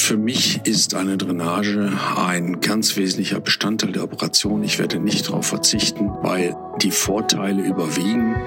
Für mich ist eine Drainage ein ganz wesentlicher Bestandteil der Operation. Ich werde nicht darauf verzichten, weil die Vorteile überwiegen.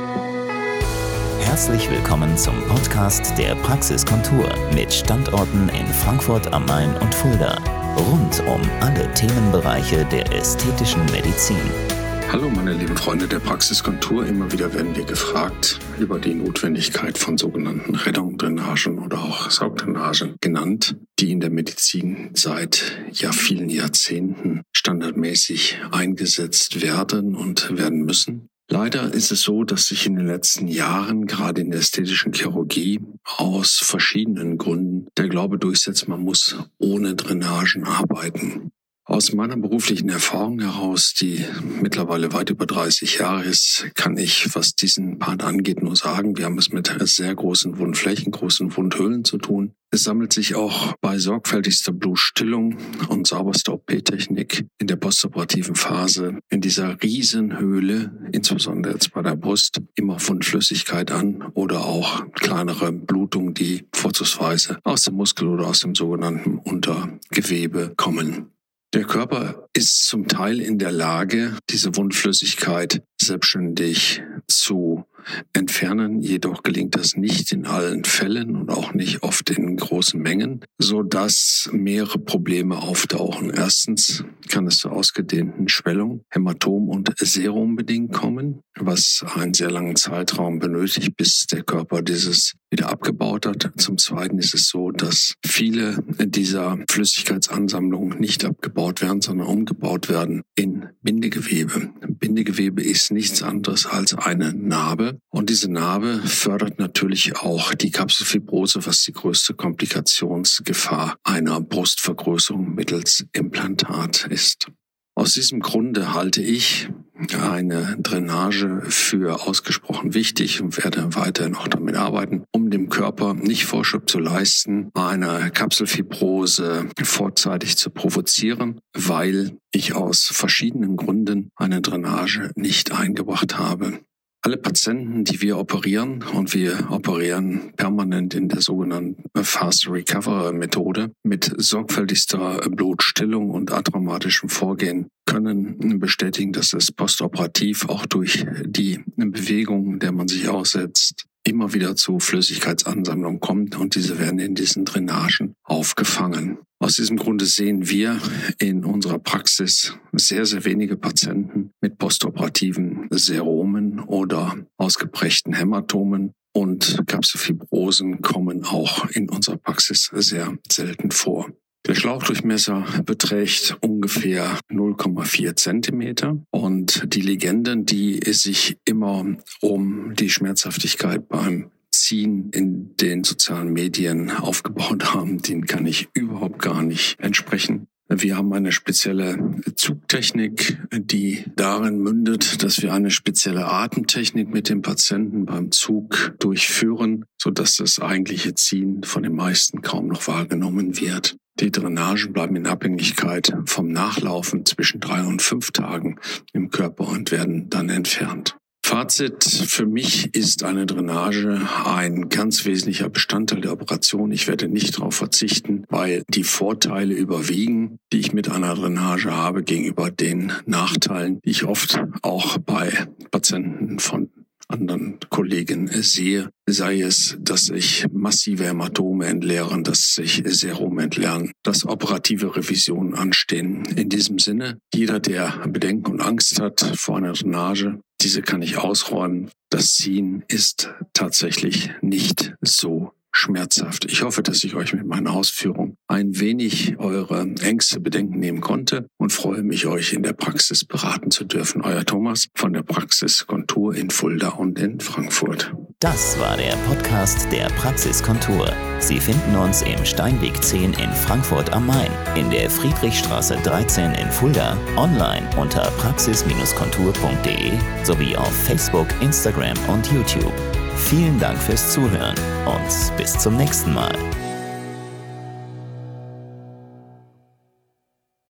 Herzlich willkommen zum Podcast der Praxiskontur mit Standorten in Frankfurt am Main und Fulda. Rund um alle Themenbereiche der ästhetischen Medizin. Hallo meine lieben Freunde der Praxiskontur. Immer wieder werden wir gefragt über die Notwendigkeit von sogenannten Rettungsdrainagen oder auch Saugdrainagen genannt, die in der Medizin seit vielen Jahrzehnten standardmäßig eingesetzt werden und werden müssen. Leider ist es so, dass sich in den letzten Jahren, gerade in der ästhetischen Chirurgie, aus verschiedenen Gründen der Glaube durchsetzt, man muss ohne Drainagen arbeiten. Aus meiner beruflichen Erfahrung heraus, die mittlerweile weit über 30 Jahre ist, kann ich, was diesen Part angeht, nur sagen, wir haben es mit sehr großen Wundflächen, großen Wundhöhlen zu tun. Es sammelt sich auch bei sorgfältigster Blutstillung und sauberster OP-Technik in der postoperativen Phase in dieser Riesenhöhle, insbesondere jetzt bei der Brust, immer Wundflüssigkeit an oder auch kleinere Blutungen, die vorzugsweise aus dem Muskel oder aus dem sogenannten Untergewebe kommen. Der Körper ist zum Teil in der Lage, diese Wundflüssigkeit selbstständig zu entfernen. Jedoch gelingt das nicht in allen Fällen und auch nicht oft in großen Mengen, sodass mehrere Probleme auftauchen. Erstens kann es zur ausgedehnten Schwellung, Hämatom und Serum bedingt kommen, was einen sehr langen Zeitraum benötigt, bis der Körper dieses wieder abgebaut hat. Zum Zweiten ist es so, dass viele dieser Flüssigkeitsansammlungen nicht abgebaut werden, sondern umgebaut werden in Bindegewebe. Bindegewebe ist nichts anderes als eine Narbe. Und diese Narbe fördert natürlich auch die Kapselfibrose, was die größte Komplikationsgefahr einer Brustvergrößerung mittels Implantat ist. Aus diesem Grunde halte ich eine Drainage für ausgesprochen wichtig und werde weiterhin auch damit arbeiten, um dem Körper nicht Vorschub zu leisten, eine Kapselfibrose vorzeitig zu provozieren, weil ich aus verschiedenen Gründen eine Drainage nicht eingebracht habe. Alle Patienten, die wir operieren, und wir operieren permanent in der sogenannten Fast Recovery Methode mit sorgfältigster Blutstillung und atraumatischem Vorgehen, können bestätigen, dass es postoperativ auch durch die Bewegung, der man sich aussetzt, immer wieder zu Flüssigkeitsansammlung kommt und diese werden in diesen Drainagen aufgefangen. Aus diesem Grunde sehen wir in unserer Praxis sehr, sehr wenige Patienten mit postoperativen Seromen oder ausgeprägten Hämatomen und Kapselfibrosen kommen auch in unserer Praxis sehr selten vor. Der Schlauchdurchmesser beträgt ungefähr 0,4 Zentimeter und die Legenden, die sich immer um die Schmerzhaftigkeit beim Ziehen in den sozialen Medien aufgebaut haben, den kann ich überhaupt gar nicht entsprechen. Wir haben eine spezielle Zugtechnik, die darin mündet, dass wir eine spezielle Atemtechnik mit dem Patienten beim Zug durchführen, sodass das eigentliche Ziehen von den meisten kaum noch wahrgenommen wird. Die Drainagen bleiben in Abhängigkeit vom Nachlaufen zwischen 3 und 5 Tagen im Körper und werden dann entfernt. Fazit: Für mich ist eine Drainage ein ganz wesentlicher Bestandteil der Operation. Ich werde nicht darauf verzichten, weil die Vorteile überwiegen, die ich mit einer Drainage habe, gegenüber den Nachteilen, die ich oft auch bei Patienten von anderen Kollegen sehe, sei es, dass sich massive Hämatome entleeren, dass sich Serum entleeren, dass operative Revisionen anstehen. In diesem Sinne, jeder, der Bedenken und Angst hat vor einer Drainage, diese kann ich ausräumen. Das Ziehen ist tatsächlich nicht so schmerzhaft. Ich hoffe, dass ich euch mit meiner Ausführung ein wenig eure Ängste, Bedenken nehmen konnte und freue mich, euch in der Praxis beraten zu dürfen. Euer Thomas von der Praxiskontur in Fulda und in Frankfurt. Das war der Podcast der Praxiskontur. Sie finden uns im Steinweg 10 in Frankfurt am Main, in der Friedrichstraße 13 in Fulda, online unter praxis-kontur.de sowie auf Facebook, Instagram und YouTube. Vielen Dank fürs Zuhören und bis zum nächsten Mal.